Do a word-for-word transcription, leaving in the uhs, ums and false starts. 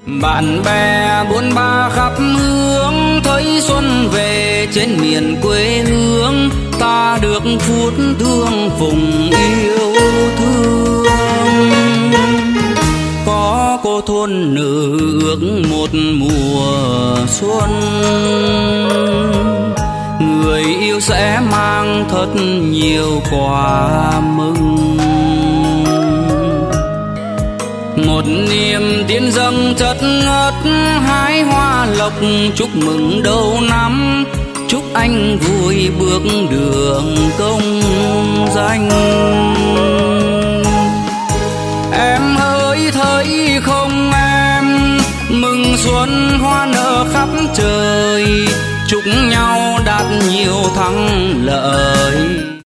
Bạn bè buôn ba khắp hướng, thấy xuân về trên miền quê hương. Ta được phút thương phùng yêu thương. Có cô thôn nữ ước một mùa xuân, người yêu sẽ mang thật nhiều quà mừng. Một niềm tin dâng chất ngất, hái hoa lộc chúc mừng đầu năm. Chúc anh vui bước đường công danh. Em ơi thấy không em, mừng xuân hoa nở khắp trời. Chúc nhau đạt nhiều thắng lợi.